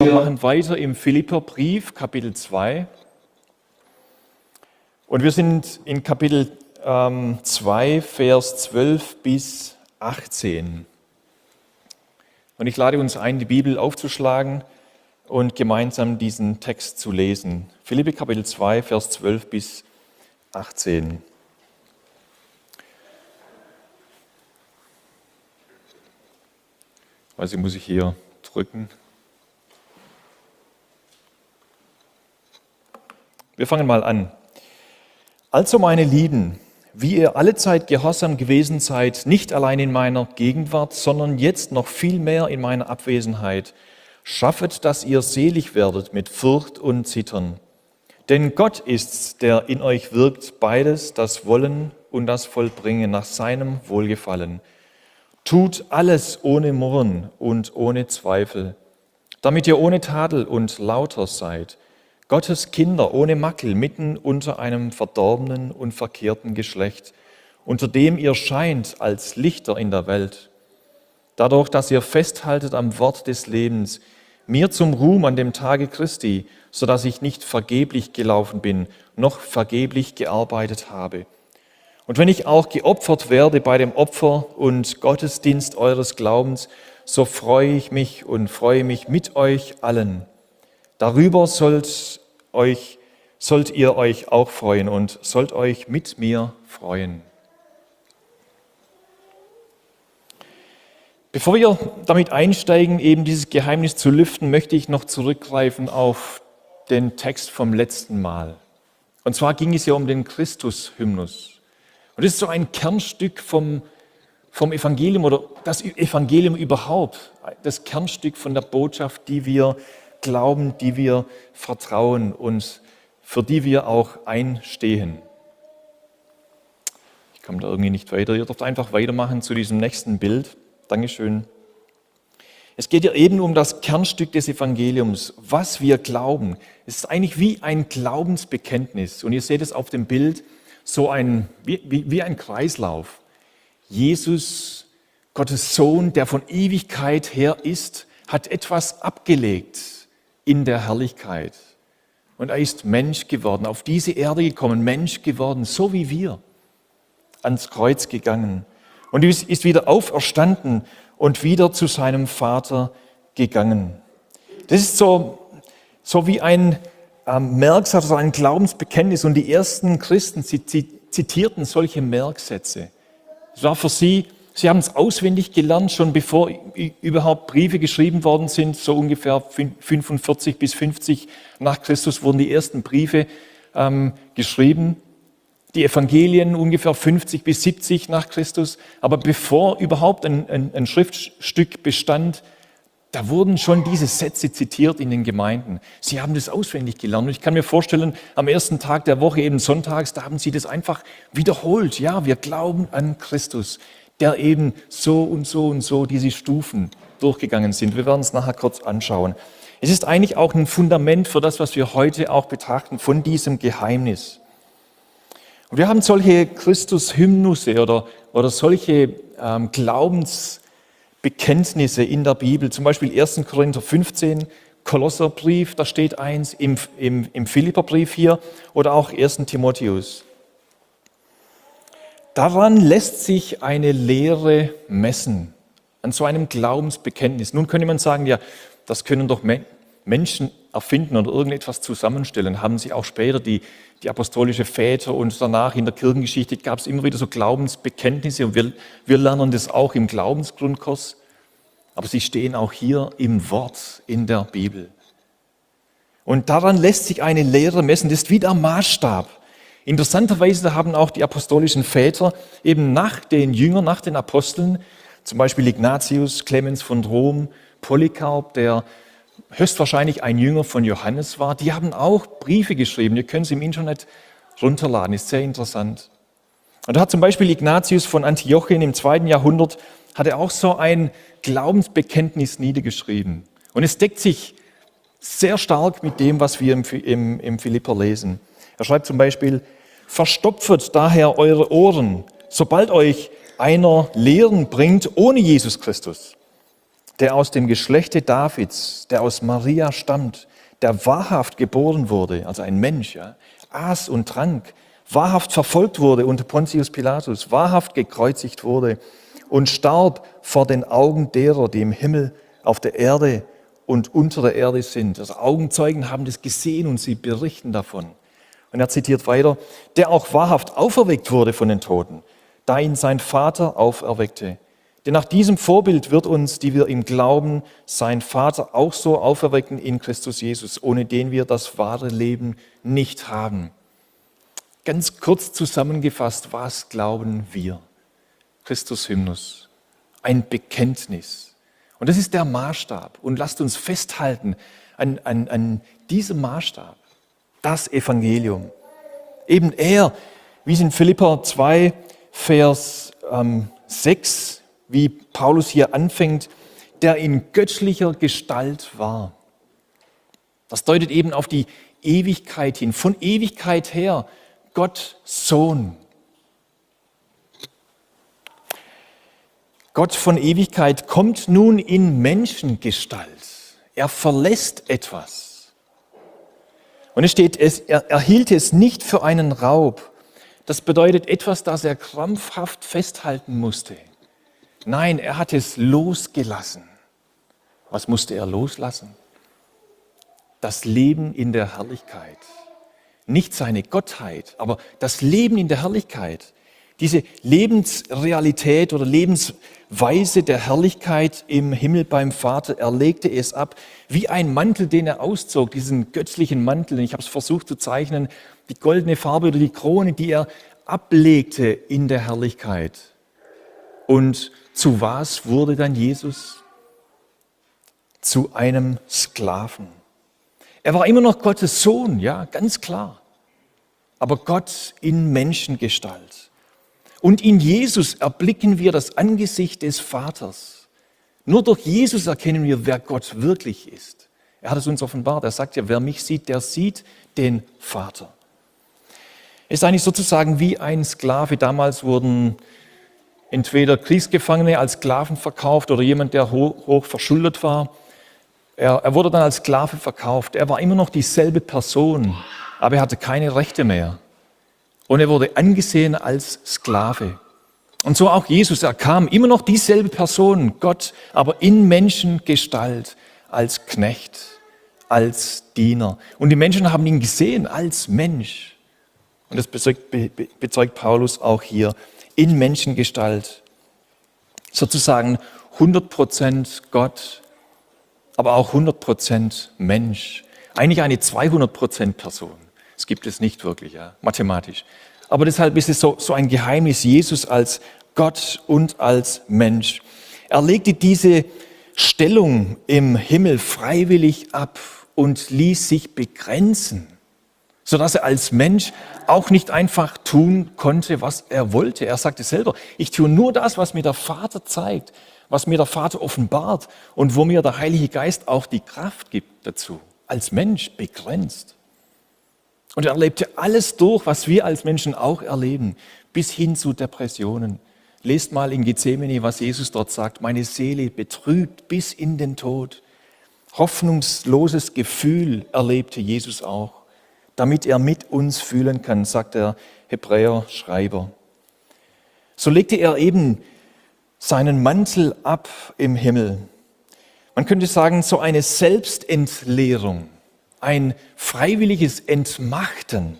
Wir machen weiter im Philipperbrief, Kapitel 2. Und wir sind in Kapitel 2, Vers 12 bis 18. Und ich lade uns ein, die Bibel aufzuschlagen und gemeinsam diesen Text zu lesen. Philipper Kapitel 2, Vers 12 bis 18. Also muss ich hier drücken. Wir fangen mal an. Also meine Lieben, wie ihr allezeit gehorsam gewesen seid, nicht allein in meiner Gegenwart, sondern jetzt noch viel mehr in meiner Abwesenheit, schaffet, dass ihr selig werdet mit Furcht und Zittern. Denn Gott ist's, der in euch wirkt, beides, das Wollen und das Vollbringen nach seinem Wohlgefallen. Tut alles ohne Murren und ohne Zweifel, damit ihr ohne Tadel und lauter seid, Gottes Kinder ohne Makel mitten unter einem verdorbenen und verkehrten Geschlecht, unter dem ihr scheint als Lichter in der Welt. Dadurch, dass ihr festhaltet am Wort des Lebens, mir zum Ruhm an dem Tage Christi, so dass ich nicht vergeblich gelaufen bin, noch vergeblich gearbeitet habe. Und wenn ich auch geopfert werde bei dem Opfer und Gottesdienst eures Glaubens, so freue ich mich und freue mich mit euch allen. Darüber sollt ihr euch auch freuen und sollt euch mit mir freuen. Bevor wir damit einsteigen, eben dieses Geheimnis zu lüften, möchte ich noch zurückgreifen auf den Text vom letzten Mal. Und zwar ging es ja um den Christus-Hymnus. Und das ist so ein Kernstück vom Evangelium oder das Evangelium überhaupt, das Kernstück von der Botschaft, die wir glauben, die wir vertrauen und für die wir auch einstehen. Ich komme da irgendwie nicht weiter. Ihr dürft einfach weitermachen zu diesem nächsten Bild. Dankeschön. Es geht ja eben um das Kernstück des Evangeliums, was wir glauben. Es ist eigentlich wie ein Glaubensbekenntnis. Und ihr seht es auf dem Bild, wie ein Kreislauf. Jesus, Gottes Sohn, der von Ewigkeit her ist, hat etwas abgelegt in der Herrlichkeit. Und er ist Mensch geworden, auf diese Erde gekommen, Mensch geworden, so wie wir, ans Kreuz gegangen. Und ist wieder auferstanden und wieder zu seinem Vater gegangen. Das ist so wie ein Merksatz, so ein Glaubensbekenntnis. Und die ersten Christen, sie zitierten solche Merksätze. Es war für sie haben es auswendig gelernt, schon bevor überhaupt Briefe geschrieben worden sind. So ungefähr 45 bis 50 nach Christus wurden die ersten Briefe geschrieben. Die Evangelien ungefähr 50 bis 70 nach Christus. Aber bevor überhaupt ein Schriftstück bestand, da wurden schon diese Sätze zitiert in den Gemeinden. Sie haben das auswendig gelernt. Und ich kann mir vorstellen, am ersten Tag der Woche, eben sonntags, da haben sie das einfach wiederholt. Ja, wir glauben an Christus, der eben so und so und so diese Stufen durchgegangen sind. Wir werden es nachher kurz anschauen. Es ist eigentlich auch ein Fundament für das, was wir heute auch betrachten, von diesem Geheimnis. Und wir haben solche Christus-Hymnusse oder solche Glaubensbekenntnisse in der Bibel, zum Beispiel 1. Korinther 15, Kolosserbrief, da steht eins, im Philipperbrief hier oder auch 1. Timotheus. Daran lässt sich eine Lehre messen, an so einem Glaubensbekenntnis. Nun könnte man sagen, ja, das können doch Menschen erfinden oder irgendetwas zusammenstellen. Haben sie auch später die apostolische Väter und danach in der Kirchengeschichte gab es immer wieder so Glaubensbekenntnisse und wir lernen das auch im Glaubensgrundkurs. Aber sie stehen auch hier im Wort in der Bibel. Und daran lässt sich eine Lehre messen, das ist wie der Maßstab. Interessanterweise haben auch die apostolischen Väter eben nach den Jüngern, nach den Aposteln, zum Beispiel Ignatius, Clemens von Rom, Polycarp, der höchstwahrscheinlich ein Jünger von Johannes war, die haben auch Briefe geschrieben. Ihr könnt es im Internet runterladen, ist sehr interessant. Und da hat zum Beispiel Ignatius von Antiochien im 2. Jahrhundert, hat er auch so ein Glaubensbekenntnis niedergeschrieben. Und es deckt sich sehr stark mit dem, was wir im Philipper lesen. Er schreibt zum Beispiel, verstopfet daher eure Ohren, sobald euch einer Lehren bringt ohne Jesus Christus. der aus dem Geschlechte Davids, der aus Maria stammt, der wahrhaft geboren wurde, also ein Mensch, ja, aß und trank, wahrhaft verfolgt wurde unter Pontius Pilatus, wahrhaft gekreuzigt wurde und starb vor den Augen derer, die im Himmel, auf der Erde und unter der Erde sind. Also Augenzeugen haben das gesehen und sie berichten davon. Und er zitiert weiter, der auch wahrhaft auferweckt wurde von den Toten, da ihn sein Vater auferweckte. Denn nach diesem Vorbild wird uns, die wir ihm glauben, sein Vater auch so auferwecken in Christus Jesus, ohne den wir das wahre Leben nicht haben. Ganz kurz zusammengefasst, was glauben wir? Christus-Hymnus, ein Bekenntnis. Und das ist der Maßstab. Und lasst uns festhalten an diesem Maßstab, das Evangelium. Eben er, wie es in Philipper 2, Vers 6, wie Paulus hier anfängt, der in göttlicher Gestalt war. Das deutet eben auf die Ewigkeit hin, von Ewigkeit her, Gott Sohn. Gott von Ewigkeit kommt nun in Menschengestalt. Er verlässt etwas. Und es steht, er hielt es nicht für einen Raub. Das bedeutet etwas, das er krampfhaft festhalten musste. Nein, er hat es losgelassen. Was musste er loslassen? Das Leben in der Herrlichkeit. Nicht seine Gottheit, aber das Leben in der Herrlichkeit. Diese Lebensrealität oder Lebensweise der Herrlichkeit im Himmel beim Vater, er legte es ab, wie ein Mantel, den er auszog, diesen göttlichen Mantel. Ich habe es versucht zu zeichnen, die goldene Farbe oder die Krone, die er ablegte in der Herrlichkeit. Und zu was wurde dann Jesus? Zu einem Sklaven. Er war immer noch Gottes Sohn, ja, ganz klar. Aber Gott in Menschengestalt. Und in Jesus erblicken wir das Angesicht des Vaters. Nur durch Jesus erkennen wir, wer Gott wirklich ist. Er hat es uns offenbart. Er sagt ja, wer mich sieht, der sieht den Vater. Es ist eigentlich sozusagen wie ein Sklave. Damals wurden entweder Kriegsgefangene als Sklaven verkauft oder jemand, der hoch verschuldet war. Er wurde dann als Sklave verkauft. Er war immer noch dieselbe Person, aber er hatte keine Rechte mehr. Und er wurde angesehen als Sklave. Und so auch Jesus, er kam immer noch dieselbe Person, Gott, aber in Menschengestalt, als Knecht, als Diener. Und die Menschen haben ihn gesehen als Mensch. Und das bezeugt Paulus auch hier, in Menschengestalt. Sozusagen 100% Gott, aber auch 100% Mensch. Eigentlich eine 200% Person. Das gibt es nicht wirklich, ja, mathematisch. Aber deshalb ist es so ein Geheimnis, Jesus als Gott und als Mensch. Er legte diese Stellung im Himmel freiwillig ab und ließ sich begrenzen, sodass er als Mensch auch nicht einfach tun konnte, was er wollte. Er sagte selber, ich tue nur das, was mir der Vater zeigt, was mir der Vater offenbart und wo mir der Heilige Geist auch die Kraft gibt dazu. Als Mensch begrenzt. Und er erlebte alles durch, was wir als Menschen auch erleben, bis hin zu Depressionen. Lest mal in Gethsemane, was Jesus dort sagt. Meine Seele betrübt bis in den Tod. Hoffnungsloses Gefühl erlebte Jesus auch, damit er mit uns fühlen kann, sagt der Hebräer-Schreiber. So legte er eben seinen Mantel ab im Himmel. Man könnte sagen, so eine Selbstentleerung. Ein freiwilliges Entmachten.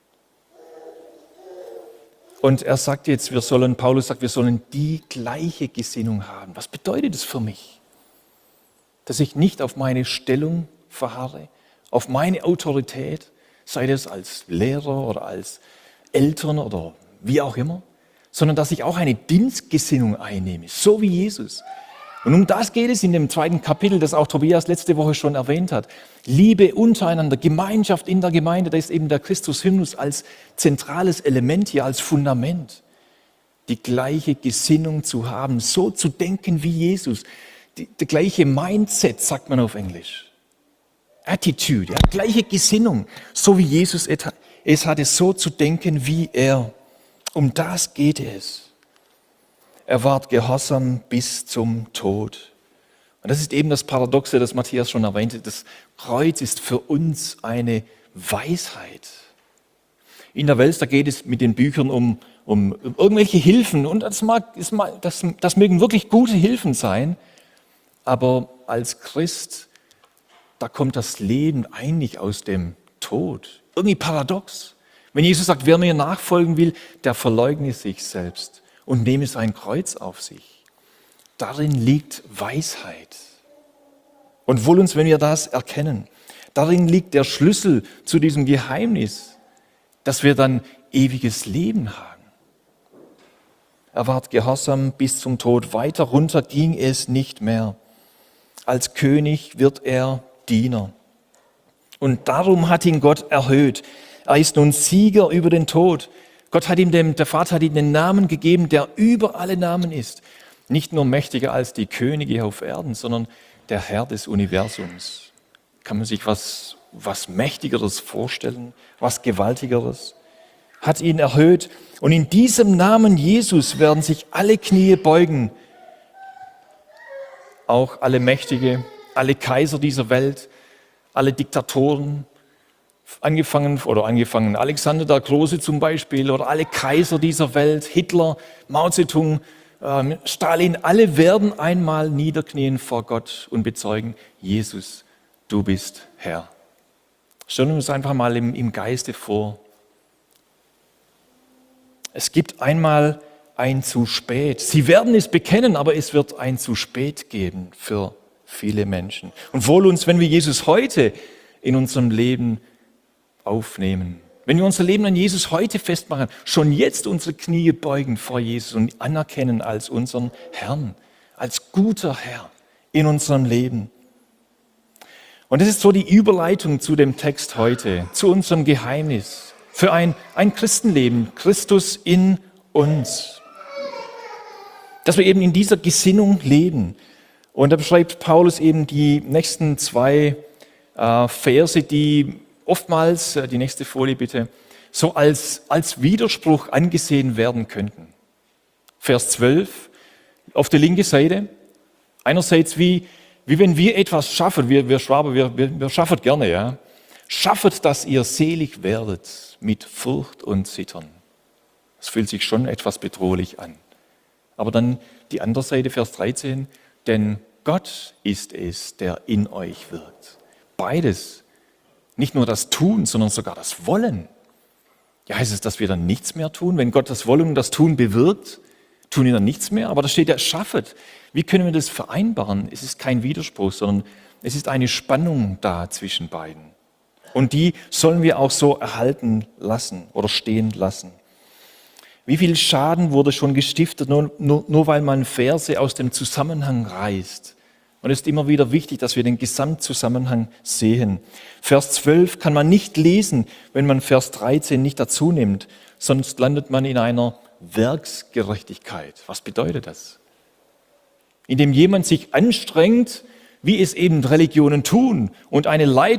Und er sagt jetzt, Paulus sagt, wir sollen die gleiche Gesinnung haben. Was bedeutet es für mich? Dass ich nicht auf meine Stellung verharre, auf meine Autorität, sei das als Lehrer oder als Eltern oder wie auch immer, sondern dass ich auch eine Dienstgesinnung einnehme, so wie Jesus. Und um das geht es in dem 2. Kapitel, das auch Tobias letzte Woche schon erwähnt hat. Liebe untereinander, Gemeinschaft in der Gemeinde, da ist eben der Christus-Hymnus als zentrales Element hier, als Fundament. Die gleiche Gesinnung zu haben, so zu denken wie Jesus. Die gleiche Mindset, sagt man auf Englisch. Attitude, ja, gleiche Gesinnung, so wie Jesus es hatte, so zu denken wie er. Um das geht es. Er ward gehorsam bis zum Tod. Und das ist eben das Paradoxe, das Matthias schon erwähnte. Das Kreuz ist für uns eine Weisheit. In der Welt, da geht es mit den Büchern um irgendwelche Hilfen. Und das mögen wirklich gute Hilfen sein. Aber als Christ, da kommt das Leben eigentlich aus dem Tod. Irgendwie paradox. Wenn Jesus sagt, wer mir nachfolgen will, der verleugne sich selbst und nehme sein Kreuz auf sich. Darin liegt Weisheit. Und wohl uns, wenn wir das erkennen, darin liegt der Schlüssel zu diesem Geheimnis, dass wir dann ewiges Leben haben. Er ward gehorsam bis zum Tod. Weiter runter ging es nicht mehr. Als König wird er Diener. Und darum hat ihn Gott erhöht. Er ist nun Sieger über den Tod. Der Vater hat ihm den Namen gegeben, der über alle Namen ist. Nicht nur mächtiger als die Könige auf Erden, sondern der Herr des Universums. Kann man sich was Mächtigeres vorstellen, was Gewaltigeres? Hat ihn erhöht. Und in diesem Namen Jesus werden sich alle Knie beugen. Auch alle Mächtige, alle Kaiser dieser Welt, alle Diktatoren, angefangen Alexander der Große zum Beispiel oder alle Kaiser dieser Welt, Hitler, Mao Zedong, Stalin, alle werden einmal niederknien vor Gott und bezeugen, Jesus, du bist Herr. Stellen wir uns einfach mal im Geiste vor. Es gibt einmal ein zu spät. Sie werden es bekennen, aber es wird ein zu spät geben für viele Menschen. Und wohl uns, wenn wir Jesus heute in unserem Leben aufnehmen. Wenn wir unser Leben an Jesus heute festmachen, schon jetzt unsere Knie beugen vor Jesus und anerkennen als unseren Herrn, als guter Herr in unserem Leben. Und das ist so die Überleitung zu dem Text heute, zu unserem Geheimnis für ein Christenleben, Christus in uns. Dass wir eben in dieser Gesinnung leben. Und da beschreibt Paulus eben die nächsten 2 Verse, die oftmals, die nächste Folie bitte, so als Widerspruch angesehen werden könnten. Vers 12, auf der linken Seite, einerseits wie wenn wir etwas schaffen, wir Schwaber, wir schaffen gerne, ja. Schaffet, dass ihr selig werdet mit Furcht und Zittern. Das fühlt sich schon etwas bedrohlich an. Aber dann die andere Seite, Vers 13, denn Gott ist es, der in euch wirkt. Beides. Nicht nur das Tun, sondern sogar das Wollen. Ja, heißt es, dass wir dann nichts mehr tun? Wenn Gott das Wollen und das Tun bewirkt, tun wir dann nichts mehr? Aber da steht ja, schaffet. Wie können wir das vereinbaren? Es ist kein Widerspruch, sondern es ist eine Spannung da zwischen beiden. Und die sollen wir auch so erhalten lassen oder stehen lassen. Wie viel Schaden wurde schon gestiftet, nur weil man Verse aus dem Zusammenhang reißt? Und es ist immer wieder wichtig, dass wir den Gesamtzusammenhang sehen. Vers 12 kann man nicht lesen, wenn man Vers 13 nicht dazu nimmt, sonst landet man in einer Werksgerechtigkeit. Was bedeutet das? Indem jemand sich anstrengt, wie es eben Religionen tun, und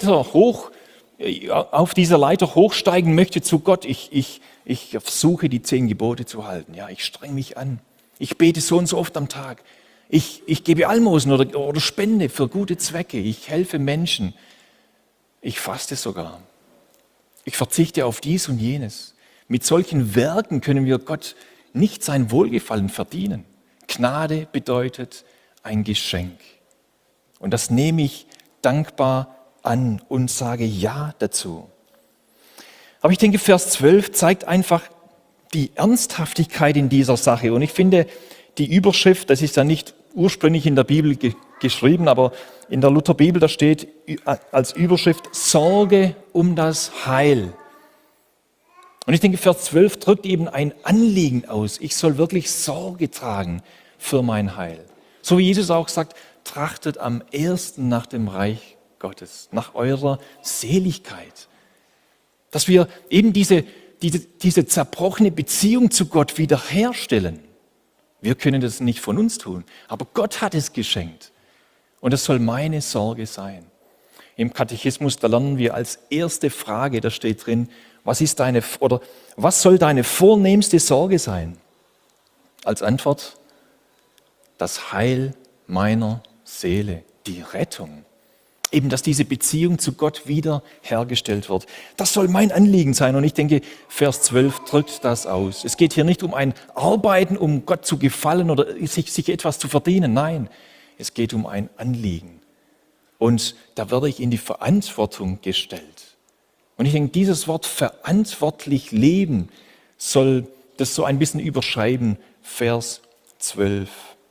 auf dieser Leiter hochsteigen möchte zu Gott. Ich versuche, die 10 Gebote zu halten. Ja, ich streng mich an. Ich bete so und so oft am Tag. Ich gebe Almosen oder Spende für gute Zwecke. Ich helfe Menschen. Ich faste sogar. Ich verzichte auf dies und jenes. Mit solchen Werken können wir Gott nicht sein Wohlgefallen verdienen. Gnade bedeutet ein Geschenk. Und das nehme ich dankbar an und sage Ja dazu. Aber ich denke, Vers 12 zeigt einfach die Ernsthaftigkeit in dieser Sache. Und ich finde, die Überschrift, das ist ja nicht ursprünglich in der Bibel geschrieben, aber in der Lutherbibel, da steht als Überschrift Sorge um das Heil. Und ich denke, Vers 12 drückt eben ein Anliegen aus. Ich soll wirklich Sorge tragen für mein Heil. So wie Jesus auch sagt, trachtet am ersten nach dem Reich Gottes, nach eurer Seligkeit. Dass wir eben diese zerbrochene Beziehung zu Gott wiederherstellen. Wir können das nicht von uns tun, aber Gott hat es geschenkt. Und das soll meine Sorge sein. Im Katechismus, da lernen wir als erste Frage, da steht drin, was soll deine vornehmste Sorge sein? Als Antwort, das Heil meiner Seele, die Rettung. Eben, dass diese Beziehung zu Gott wieder hergestellt wird. Das soll mein Anliegen sein. Und ich denke, Vers 12 drückt das aus. Es geht hier nicht um ein Arbeiten, um Gott zu gefallen oder sich etwas zu verdienen. Nein, es geht um ein Anliegen. Und da werde ich in die Verantwortung gestellt. Und ich denke, dieses Wort verantwortlich leben soll das so ein bisschen überschreiben. Vers 12.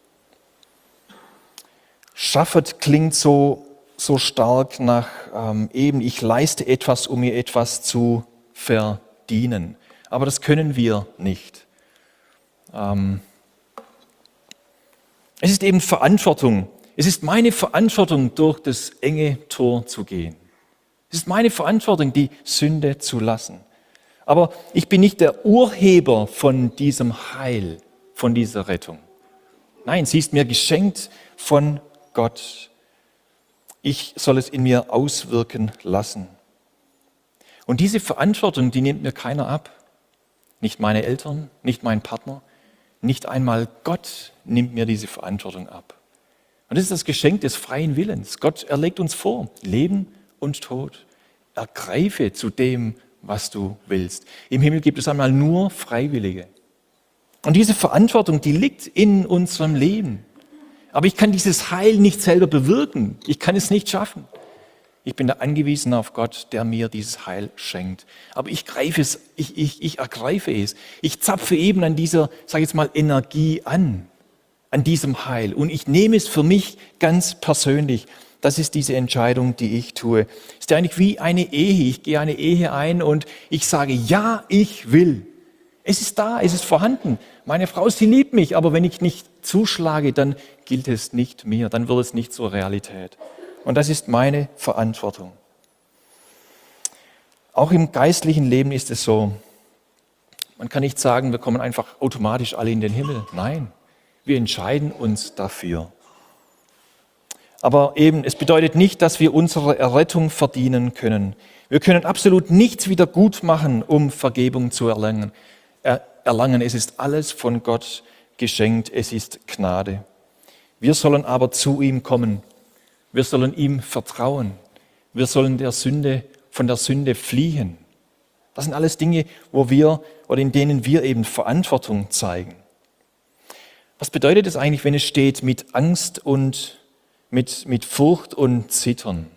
Schaffet klingt so stark nach eben, ich leiste etwas, um mir etwas zu verdienen. Aber das können wir nicht. Es ist eben Verantwortung. Es ist meine Verantwortung, durch das enge Tor zu gehen. Es ist meine Verantwortung, die Sünde zu lassen. Aber ich bin nicht der Urheber von diesem Heil, von dieser Rettung. Nein, sie ist mir geschenkt von Gott. Ich soll es in mir auswirken lassen. Und diese Verantwortung, die nimmt mir keiner ab. Nicht meine Eltern, nicht mein Partner, nicht einmal Gott nimmt mir diese Verantwortung ab. Und das ist das Geschenk des freien Willens. Gott erlegt uns vor, Leben und Tod. Ergreife zu dem, was du willst. Im Himmel gibt es einmal nur Freiwillige. Und diese Verantwortung, die liegt in unserem Leben. Aber ich kann dieses Heil nicht selber bewirken. Ich kann es nicht schaffen. Ich bin da angewiesen auf Gott, der mir dieses Heil schenkt. Aber ich ergreife es. Ich zapfe eben an dieser, sage ich jetzt mal, Energie an diesem Heil. Und ich nehme es für mich ganz persönlich. Das ist diese Entscheidung, die ich tue. Es ist eigentlich wie eine Ehe. Ich gehe eine Ehe ein und ich sage, ja, ich will. Es ist da, es ist vorhanden. Meine Frau, sie liebt mich, aber wenn ich nicht zuschlage, dann gilt es nicht mir, dann wird es nicht zur Realität. Und das ist meine Verantwortung. Auch im geistlichen Leben ist es so. Man kann nicht sagen, wir kommen einfach automatisch alle in den Himmel. Nein, wir entscheiden uns dafür. Aber eben, es bedeutet nicht, dass wir unsere Errettung verdienen können. Wir können absolut nichts wieder gut machen, um Vergebung zu erlangen. Es ist alles von Gott geschenkt, es ist Gnade. Wir sollen aber zu ihm kommen. Wir sollen ihm vertrauen. Wir sollen von der Sünde fliehen. Das sind alles Dinge, in denen wir eben Verantwortung zeigen. Was bedeutet es eigentlich, wenn es steht mit Angst und mit Furcht und Zittern?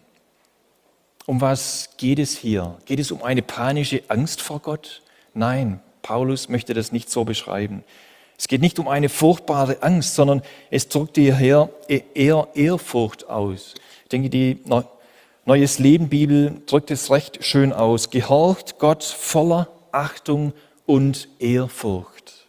Um was geht es hier? Geht es um eine panische Angst vor Gott? Nein, Paulus möchte das nicht so beschreiben. Es geht nicht um eine furchtbare Angst, sondern es drückt hierher eher Ehrfurcht aus. Ich denke, die Neues Leben Bibel drückt es recht schön aus. Gehorcht Gott voller Achtung und Ehrfurcht.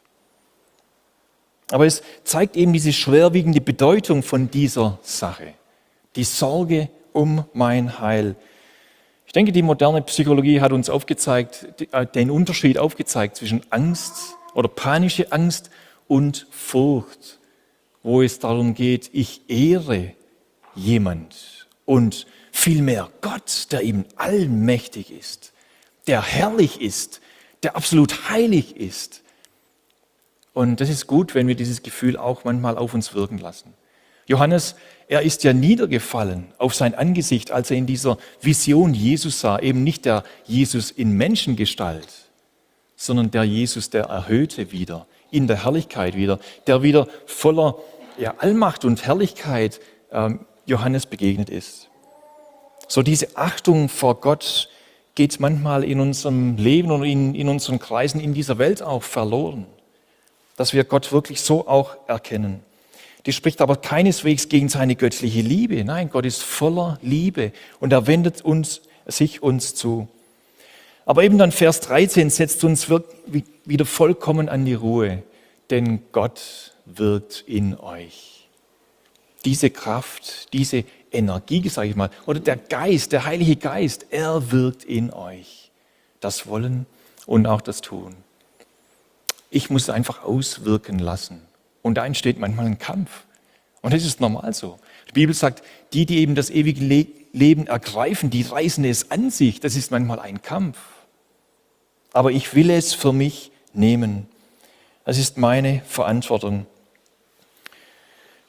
Aber es zeigt eben diese schwerwiegende Bedeutung von dieser Sache. Die Sorge um mein Heil. Ich denke, die moderne Psychologie hat uns den Unterschied aufgezeigt zwischen Angst oder panische Angst und Furcht, wo es darum geht, ich ehre jemand und vielmehr Gott, der eben allmächtig ist, der herrlich ist, der absolut heilig ist. Und das ist gut, wenn wir dieses Gefühl auch manchmal auf uns wirken lassen. Johannes, er ist ja niedergefallen auf sein Angesicht, als er in dieser Vision Jesus sah, eben nicht der Jesus in Menschengestalt, sondern der Jesus, der Erhöhte wieder, in der Herrlichkeit wieder, der wieder voller Allmacht und Herrlichkeit Johannes begegnet ist. So diese Achtung vor Gott geht manchmal in unserem Leben und in unseren Kreisen in dieser Welt auch verloren, dass wir Gott wirklich so auch erkennen. Die spricht aber keineswegs gegen seine göttliche Liebe. Nein, Gott ist voller Liebe und er wendet sich uns zu. Aber eben dann Vers 13 setzt uns wieder vollkommen an die Ruhe, denn Gott wirkt in euch. Diese Kraft, diese Energie, sage ich mal, oder der Geist, der Heilige Geist, er wirkt in euch. Das Wollen und auch das Tun. Ich muss es einfach auswirken lassen. Und da entsteht manchmal ein Kampf. Und das ist normal so. Die Bibel sagt, die eben das ewige Leben ergreifen, die reißen es an sich. Das ist manchmal ein Kampf. Aber ich will es für mich nehmen. Das ist meine Verantwortung.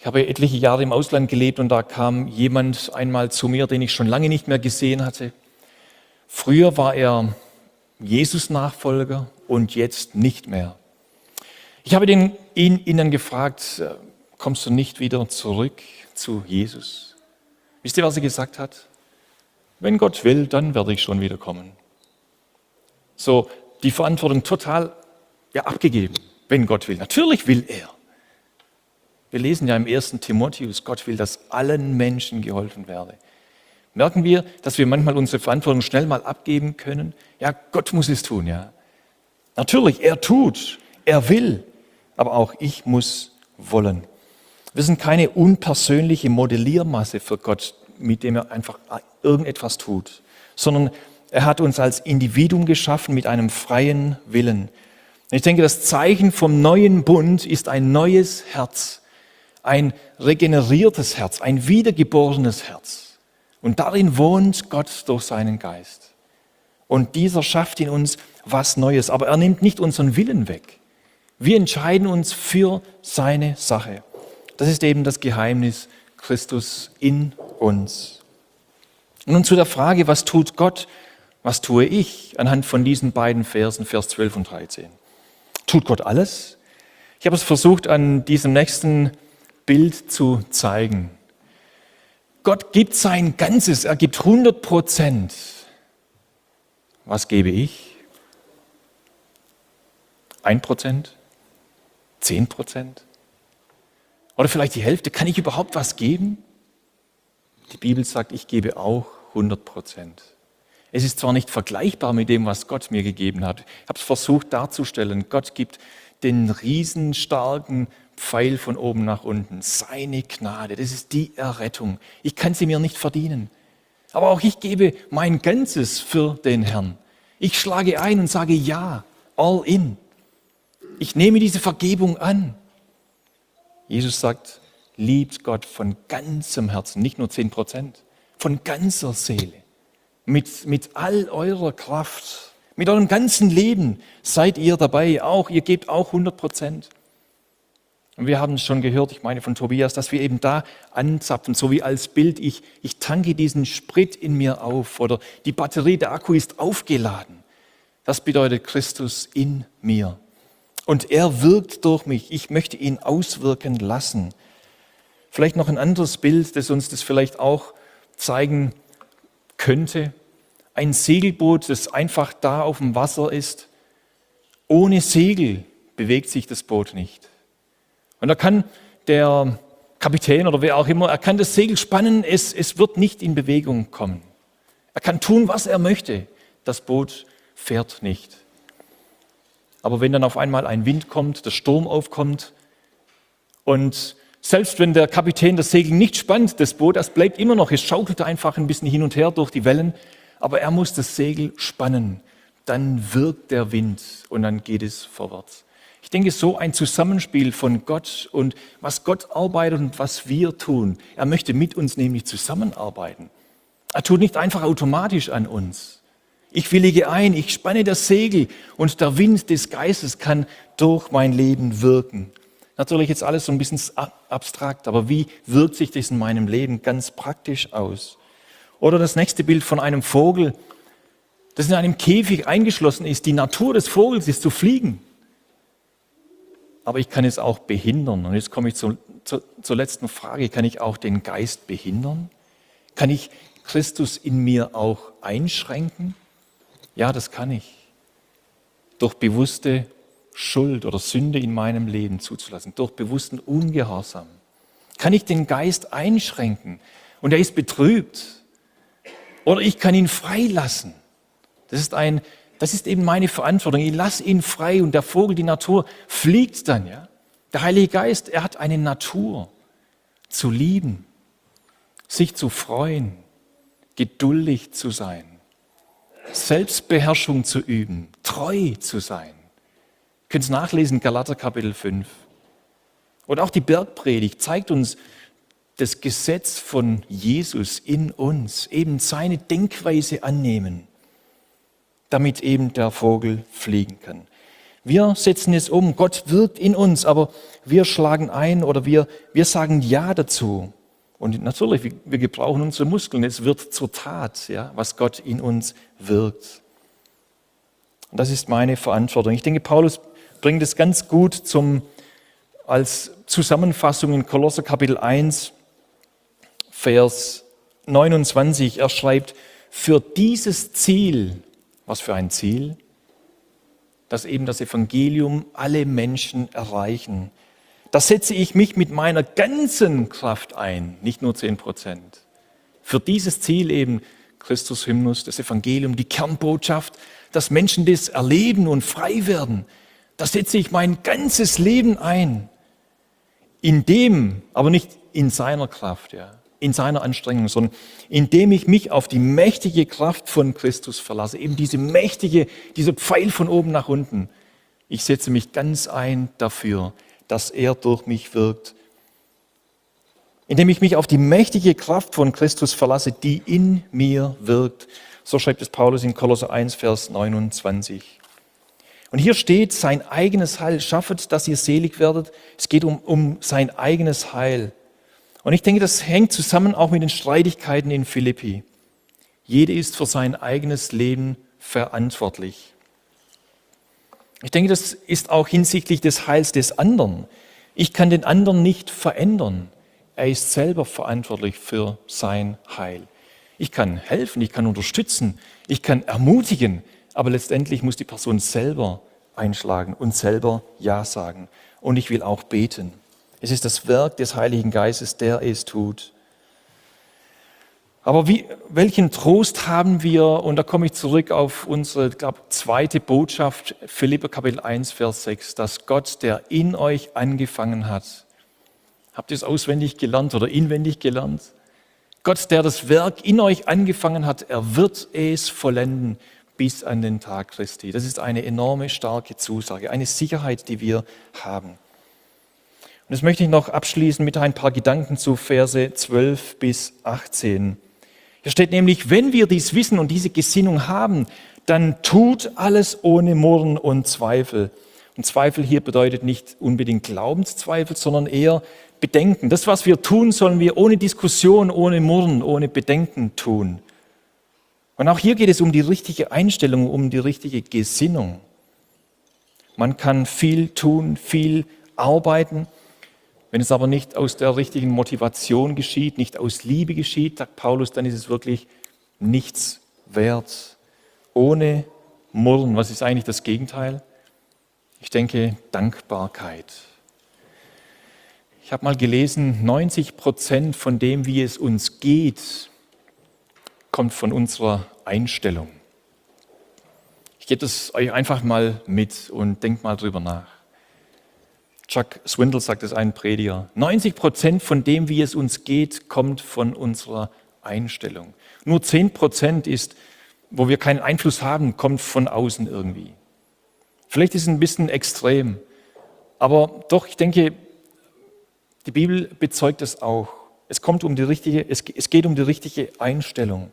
Ich habe etliche Jahre im Ausland gelebt und da kam jemand einmal zu mir, den ich schon lange nicht mehr gesehen hatte. Früher war er Jesus-Nachfolger und jetzt nicht mehr. Ich habe ihn dann gefragt, kommst du nicht wieder zurück zu Jesus? Wisst ihr, was er gesagt hat? Wenn Gott will, dann werde ich schon wieder kommen. So, die Verantwortung total abgegeben, wenn Gott will. Natürlich will er. Wir lesen ja im 1. Timotheus, Gott will, dass allen Menschen geholfen werde. Merken wir, dass wir manchmal unsere Verantwortung schnell mal abgeben können? Ja, Gott muss es tun, ja. Natürlich, er tut, er will, aber auch ich muss wollen. Wir sind keine unpersönliche Modelliermasse für Gott, mit dem er einfach irgendetwas tut, sondern er hat uns als Individuum geschaffen mit einem freien Willen. Und ich denke, das Zeichen vom neuen Bund ist ein neues Herz, ein regeneriertes Herz, ein wiedergeborenes Herz. Und darin wohnt Gott durch seinen Geist. Und dieser schafft in uns was Neues, aber er nimmt nicht unseren Willen weg. Wir entscheiden uns für seine Sache. Das ist eben das Geheimnis Christus in uns. Und nun zu der Frage, was tut Gott, was tue ich, anhand von diesen beiden Versen, Vers 12 und 13. Tut Gott alles? Ich habe es versucht, an diesem nächsten Bild zu zeigen. Gott gibt sein Ganzes, er gibt 100%. Was gebe ich? 1%? 10%? Oder vielleicht die Hälfte? Kann ich überhaupt was geben? Die Bibel sagt, ich gebe auch 100%. Es ist zwar nicht vergleichbar mit dem, was Gott mir gegeben hat. Ich habe es versucht darzustellen. Gott gibt den riesenstarken Pfeil von oben nach unten. Seine Gnade, das ist die Errettung. Ich kann sie mir nicht verdienen. Aber auch ich gebe mein Ganzes für den Herrn. Ich schlage ein und sage ja, all in. Ich nehme diese Vergebung an. Jesus sagt, liebt Gott von ganzem Herzen, nicht nur 10%, von ganzer Seele. Mit all eurer Kraft, mit eurem ganzen Leben seid ihr dabei, auch ihr gebt auch 100%. Und wir haben es schon gehört, ich meine von Tobias, dass wir eben da anzapfen, so wie als Bild, ich tanke diesen Sprit in mir auf oder die Batterie, der Akku ist aufgeladen. Das bedeutet Christus in mir. Und er wirkt durch mich, ich möchte ihn auswirken lassen. Vielleicht noch ein anderes Bild, das uns das vielleicht auch zeigen könnte. Ein Segelboot, das einfach da auf dem Wasser ist. Ohne Segel bewegt sich das Boot nicht. Und da kann der Kapitän oder wer auch immer, er kann das Segel spannen, es wird nicht in Bewegung kommen. Er kann tun, was er möchte. Das Boot fährt nicht. Aber wenn dann auf einmal ein Wind kommt, der Sturm aufkommt und selbst wenn der Kapitän das Segel nicht spannt, das Boot, das bleibt immer noch, es schaukelt einfach ein bisschen hin und her durch die Wellen, aber er muss das Segel spannen. Dann wirkt der Wind und dann geht es vorwärts. Ich denke, so ein Zusammenspiel von Gott und was Gott arbeitet und was wir tun. Er möchte mit uns nämlich zusammenarbeiten. Er tut nicht einfach automatisch an uns. Ich willige ein, ich spanne das Segel und der Wind des Geistes kann durch mein Leben wirken. Natürlich jetzt alles so ein bisschen abstrakt, aber wie wirkt sich das in meinem Leben ganz praktisch aus? Oder das nächste Bild von einem Vogel, das in einem Käfig eingeschlossen ist. Die Natur des Vogels ist zu fliegen. Aber ich kann es auch behindern. Und jetzt komme ich zur letzten Frage. Kann ich auch den Geist behindern? Kann ich Christus in mir auch einschränken? Ja, das kann ich. Durch bewusste Schuld oder Sünde in meinem Leben zuzulassen, durch bewussten Ungehorsam. Kann ich den Geist einschränken und er ist betrübt? Oder ich kann ihn freilassen. Das ist eben meine Verantwortung. Ich lasse ihn frei und der Vogel, die Natur, fliegt dann. Ja? Der Heilige Geist, er hat eine Natur zu lieben, sich zu freuen, geduldig zu sein, Selbstbeherrschung zu üben, treu zu sein. Ihr könnt es nachlesen, Galater Kapitel 5. Und auch die Bergpredigt zeigt uns das Gesetz von Jesus in uns, eben seine Denkweise annehmen, damit eben der Vogel fliegen kann. Wir setzen es um, Gott wirkt in uns, aber wir schlagen ein oder wir sagen Ja dazu. Und natürlich, wir gebrauchen unsere Muskeln, es wird zur Tat, ja, was Gott in uns wirkt. Und das ist meine Verantwortung. Ich denke, Paulus bringt es ganz gut als Zusammenfassung in Kolosser Kapitel 1, Vers 29. Er schreibt, für dieses Ziel, was für ein Ziel? Dass eben das Evangelium alle Menschen erreichen. Da setze ich mich mit meiner ganzen Kraft ein, nicht nur 10%. Für dieses Ziel eben Christus Hymnus, das Evangelium, die Kernbotschaft, dass Menschen das erleben und frei werden. Da setze ich mein ganzes Leben ein. In dem, aber nicht in seiner Kraft, ja, in seiner Anstrengung, sondern indem ich mich auf die mächtige Kraft von Christus verlasse. Eben dieser Pfeil von oben nach unten. Ich setze mich ganz ein dafür, dass er durch mich wirkt. Indem ich mich auf die mächtige Kraft von Christus verlasse, die in mir wirkt. So schreibt es Paulus in Kolosser 1, Vers 29. Und hier steht, sein eigenes Heil schaffet, dass ihr selig werdet. Es geht um sein eigenes Heil. Und ich denke, das hängt zusammen auch mit den Streitigkeiten in Philippi. Jeder ist für sein eigenes Leben verantwortlich. Ich denke, das ist auch hinsichtlich des Heils des anderen. Ich kann den anderen nicht verändern. Er ist selber verantwortlich für sein Heil. Ich kann helfen, ich kann unterstützen, ich kann ermutigen, aber letztendlich muss die Person selber einschlagen und selber Ja sagen. Und ich will auch beten. Es ist das Werk des Heiligen Geistes, der es tut. Aber welchen Trost haben wir, und da komme ich zurück auf unsere, zweite Botschaft, Philipper Kapitel 1, Vers 6, dass Gott, der in euch angefangen hat, habt ihr es auswendig gelernt oder inwendig gelernt? Gott, der das Werk in euch angefangen hat, er wird es vollenden bis an den Tag Christi. Das ist eine enorme, starke Zusage, eine Sicherheit, die wir haben. Und das möchte ich noch abschließen mit ein paar Gedanken zu Verse 12 bis 18. Hier steht nämlich, wenn wir dies wissen und diese Gesinnung haben, dann tut alles ohne Murren und Zweifel. Und Zweifel hier bedeutet nicht unbedingt Glaubenszweifel, sondern eher Bedenken. Das, was wir tun, sollen wir ohne Diskussion, ohne Murren, ohne Bedenken tun. Und auch hier geht es um die richtige Einstellung, um die richtige Gesinnung. Man kann viel tun, viel arbeiten. Wenn es aber nicht aus der richtigen Motivation geschieht, nicht aus Liebe geschieht, sagt Paulus, dann ist es wirklich nichts wert. Ohne Murren, was ist eigentlich das Gegenteil? Ich denke, Dankbarkeit. Ich habe mal gelesen, 90% von dem, wie es uns geht, kommt von unserer Einstellung. Ich gebe das euch einfach mal mit und denkt mal drüber nach. Chuck Swindoll sagt es, ein Prediger. 90% von dem, wie es uns geht, kommt von unserer Einstellung. Nur 10% ist, wo wir keinen Einfluss haben, kommt von außen irgendwie. Vielleicht ist es ein bisschen extrem, aber doch, ich denke, die Bibel bezeugt es auch. Es geht um die richtige Einstellung.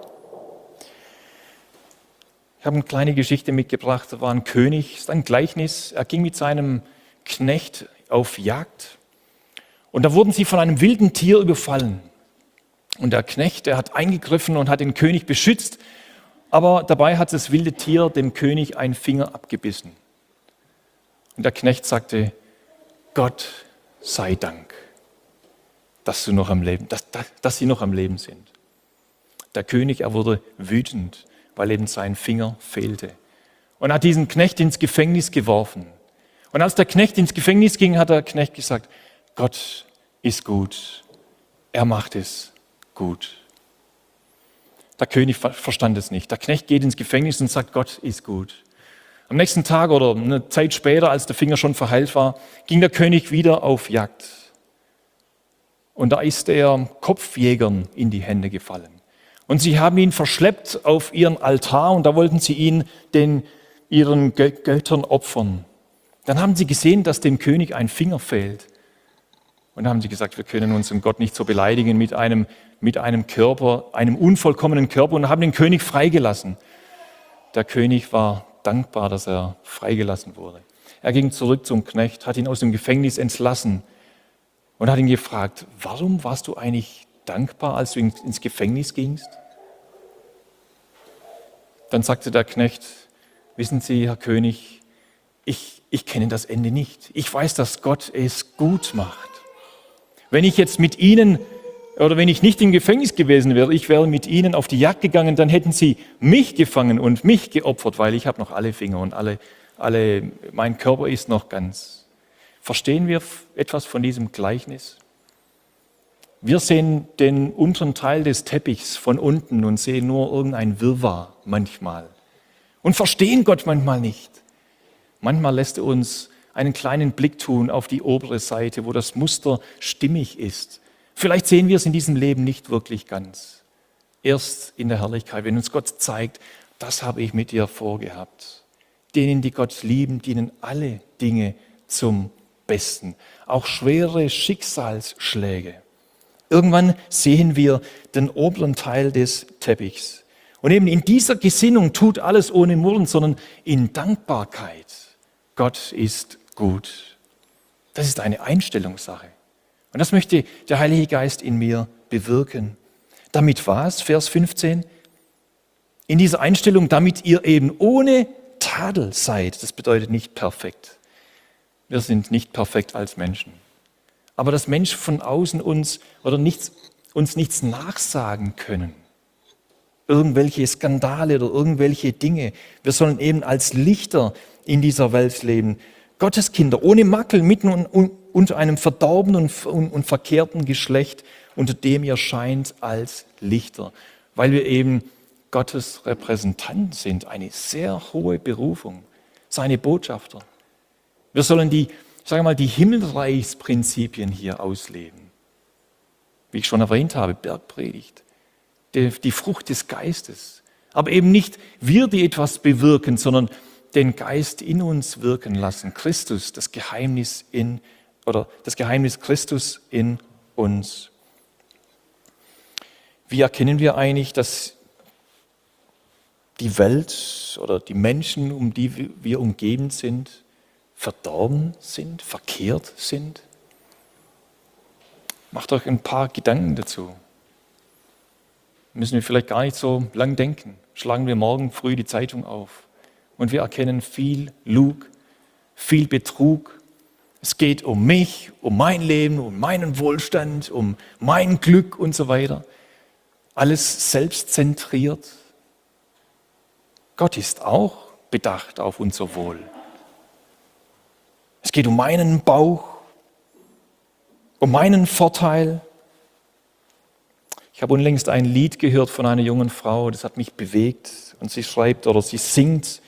Ich habe eine kleine Geschichte mitgebracht. Da war ein König, das ist ein Gleichnis. Er ging mit seinem Knecht auf Jagd und da wurden sie von einem wilden Tier überfallen. Und der Knecht, der hat eingegriffen und hat den König beschützt, aber dabei hat das wilde Tier dem König einen Finger abgebissen. Und der Knecht sagte, Gott sei Dank, dass sie noch am Leben sind. Der König, er wurde wütend, weil eben sein Finger fehlte und hat diesen Knecht ins Gefängnis geworfen. Und als der Knecht ins Gefängnis ging, hat der Knecht gesagt, Gott ist gut, er macht es gut. Der König verstand es nicht. Der Knecht geht ins Gefängnis und sagt, Gott ist gut. Am nächsten Tag oder eine Zeit später, als der Finger schon verheilt war, ging der König wieder auf Jagd. Und da ist er Kopfjägern in die Hände gefallen. Und sie haben ihn verschleppt auf ihren Altar und da wollten sie ihn ihren Göttern opfern. Dann haben sie gesehen, dass dem König ein Finger fehlt. Und dann haben sie gesagt, wir können unseren Gott nicht so beleidigen mit einem Körper, einem unvollkommenen Körper, und haben den König freigelassen. Der König war dankbar, dass er freigelassen wurde. Er ging zurück zum Knecht, hat ihn aus dem Gefängnis entlassen und hat ihn gefragt, warum warst du eigentlich dankbar, als du ins Gefängnis gingst? Dann sagte der Knecht, wissen Sie, Herr König, ich kenne das Ende nicht. Ich weiß, dass Gott es gut macht. Wenn ich jetzt mit Ihnen, oder wenn ich nicht im Gefängnis gewesen wäre, ich wäre mit Ihnen auf die Jagd gegangen, dann hätten Sie mich gefangen und mich geopfert, weil ich habe noch alle Finger und mein Körper ist noch ganz. Verstehen wir etwas von diesem Gleichnis? Wir sehen den unteren Teil des Teppichs von unten und sehen nur irgendein Wirrwarr manchmal und verstehen Gott manchmal nicht. Manchmal lässt er uns einen kleinen Blick tun auf die obere Seite, wo das Muster stimmig ist. Vielleicht sehen wir es in diesem Leben nicht wirklich ganz. Erst in der Herrlichkeit, wenn uns Gott zeigt, das habe ich mit dir vorgehabt. Denen, die Gott lieben, dienen alle Dinge zum Besten, auch schwere Schicksalsschläge. Irgendwann sehen wir den oberen Teil des Teppichs. Und eben in dieser Gesinnung tut alles ohne Murren, sondern in Dankbarkeit. Gott ist gut. Das ist eine Einstellungssache. Und das möchte der Heilige Geist in mir bewirken. Damit was? Vers 15. In dieser Einstellung, damit ihr eben ohne Tadel seid. Das bedeutet nicht perfekt. Wir sind nicht perfekt als Menschen. Aber dass Menschen von außen uns nichts nachsagen können. Irgendwelche Skandale oder irgendwelche Dinge. Wir sollen eben als Lichter in dieser Welt leben. Gottes Kinder, ohne Makel, mitten unter einem verdorbenen und verkehrten Geschlecht, unter dem ihr scheint als Lichter. Weil wir eben Gottes Repräsentanten sind, eine sehr hohe Berufung, seine Botschafter. Wir sollen die Himmelreichsprinzipien hier ausleben. Wie ich schon erwähnt habe, Bergpredigt, die Frucht des Geistes. Aber eben nicht wir, die etwas bewirken, sondern den Geist in uns wirken lassen. Christus, das Geheimnis Christus in uns. Wie erkennen wir eigentlich, dass die Welt oder die Menschen, um die wir umgeben sind, verdorben sind, verkehrt sind? Macht euch ein paar Gedanken dazu. Müssen wir vielleicht gar nicht so lang denken. Schlagen wir morgen früh die Zeitung auf und wir erkennen viel Lug, viel Betrug. Es geht um mich, um mein Leben, um meinen Wohlstand, um mein Glück und so weiter. Alles selbstzentriert. Gott ist auch bedacht auf unser Wohl. Es geht um meinen Bauch, um meinen Vorteil. Ich habe unlängst ein Lied gehört von einer jungen Frau, das hat mich bewegt. Und sie schreibt oder sie singt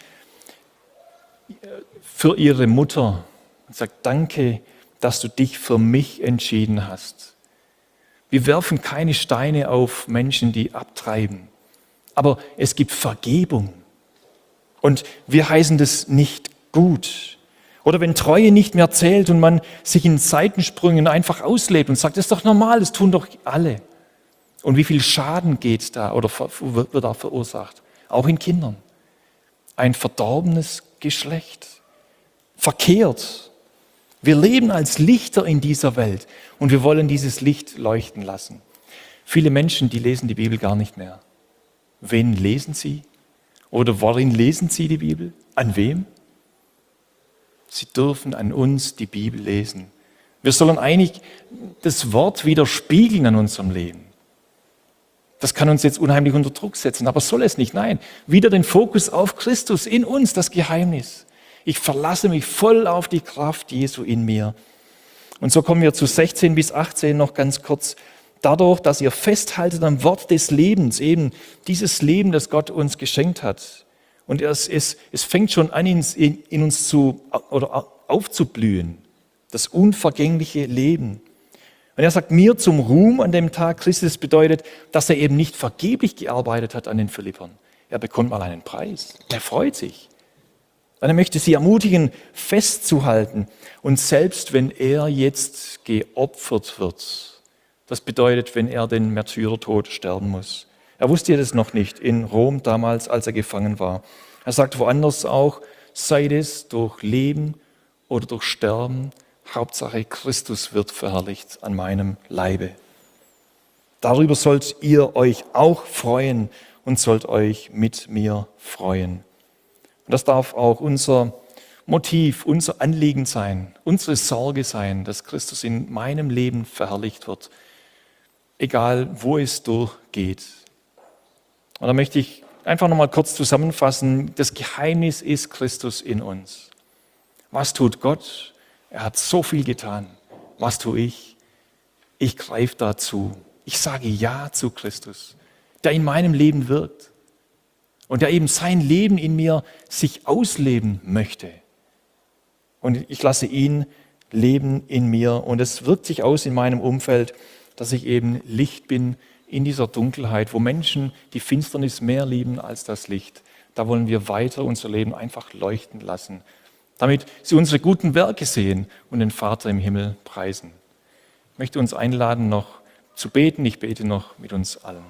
für ihre Mutter und sagt, danke, dass du dich für mich entschieden hast. Wir werfen keine Steine auf Menschen, die abtreiben. Aber es gibt Vergebung. Und wir heißen das nicht gut. Oder wenn Treue nicht mehr zählt und man sich in Seitensprüngen einfach auslebt und sagt, das ist doch normal, das tun doch alle. Und wie viel Schaden geht da oder wird da verursacht? Auch in Kindern. Ein verdorbenes Geschlecht. Verkehrt. Wir leben als Lichter in dieser Welt und wir wollen dieses Licht leuchten lassen. Viele Menschen, die lesen die Bibel gar nicht mehr. Wen lesen sie? Oder worin lesen sie die Bibel? An wem? Sie dürfen an uns die Bibel lesen. Wir sollen eigentlich das Wort widerspiegeln an unserem Leben. Das kann uns jetzt unheimlich unter Druck setzen, aber soll es nicht. Nein, wieder den Fokus auf Christus in uns, das Geheimnis. Ich verlasse mich voll auf die Kraft Jesu in mir. Und so kommen wir zu 16 bis 18 noch ganz kurz. Dadurch, dass ihr festhaltet am Wort des Lebens, eben dieses Leben, das Gott uns geschenkt hat. Und es fängt schon an, in uns aufzublühen, das unvergängliche Leben. Und er sagt, mir zum Ruhm an dem Tag Christus bedeutet, dass er eben nicht vergeblich gearbeitet hat an den Philippern. Er bekommt mal einen Preis. Er freut sich. Und er möchte sie ermutigen, festzuhalten. Und selbst wenn er jetzt geopfert wird, das bedeutet, wenn er den Märtyrertod sterben muss. Er wusste das noch nicht in Rom damals, als er gefangen war. Er sagt woanders auch, sei es durch Leben oder durch Sterben, Hauptsache Christus wird verherrlicht an meinem Leibe. Darüber sollt ihr euch auch freuen und sollt euch mit mir freuen. Und das darf auch unser Motiv, unser Anliegen sein, unsere Sorge sein, dass Christus in meinem Leben verherrlicht wird, egal wo es durchgeht. Und da möchte ich einfach nochmal kurz zusammenfassen, das Geheimnis ist Christus in uns. Was tut Gott? Er hat so viel getan. Was tue ich? Ich greife dazu. Ich sage Ja zu Christus, der in meinem Leben wirkt und der eben sein Leben in mir sich ausleben möchte. Und ich lasse ihn leben in mir und es wirkt sich aus in meinem Umfeld, dass ich eben Licht bin in dieser Dunkelheit, wo Menschen die Finsternis mehr lieben als das Licht. Da wollen wir weiter unser Leben einfach leuchten lassen, damit sie unsere guten Werke sehen und den Vater im Himmel preisen. Ich möchte uns einladen, noch zu beten. Ich bete noch mit uns allen.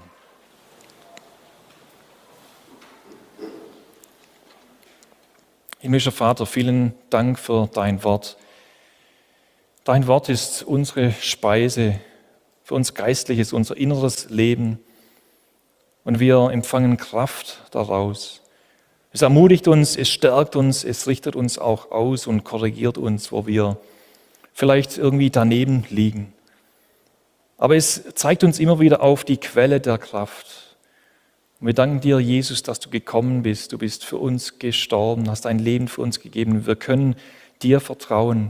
Himmlischer Vater, vielen Dank für dein Wort. Dein Wort ist unsere Speise, für uns Geistliches, unser inneres Leben. Und wir empfangen Kraft daraus. Es ermutigt uns, es stärkt uns, es richtet uns auch aus und korrigiert uns, wo wir vielleicht irgendwie daneben liegen. Aber es zeigt uns immer wieder auf die Quelle der Kraft. Und wir danken dir, Jesus, dass du gekommen bist. Du bist für uns gestorben, hast dein Leben für uns gegeben. Wir können dir vertrauen.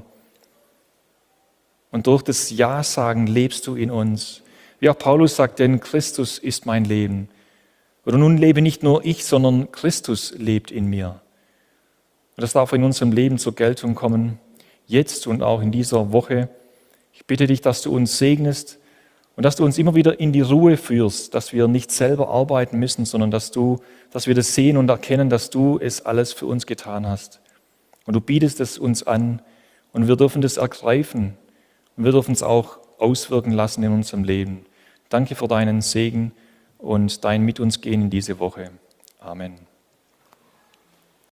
Und durch das Ja-Sagen lebst du in uns. Wie auch Paulus sagt, denn Christus ist mein Leben. Oder nun lebe nicht nur ich, sondern Christus lebt in mir. Und das darf in unserem Leben zur Geltung kommen, jetzt und auch in dieser Woche. Ich bitte dich, dass du uns segnest und dass du uns immer wieder in die Ruhe führst, dass wir nicht selber arbeiten müssen, sondern dass wir das sehen und erkennen, dass du es alles für uns getan hast. Und du bietest es uns an und wir dürfen das ergreifen und wir dürfen es auch auswirken lassen in unserem Leben. Danke für deinen Segen und dein Mit uns gehen in diese Woche. Amen.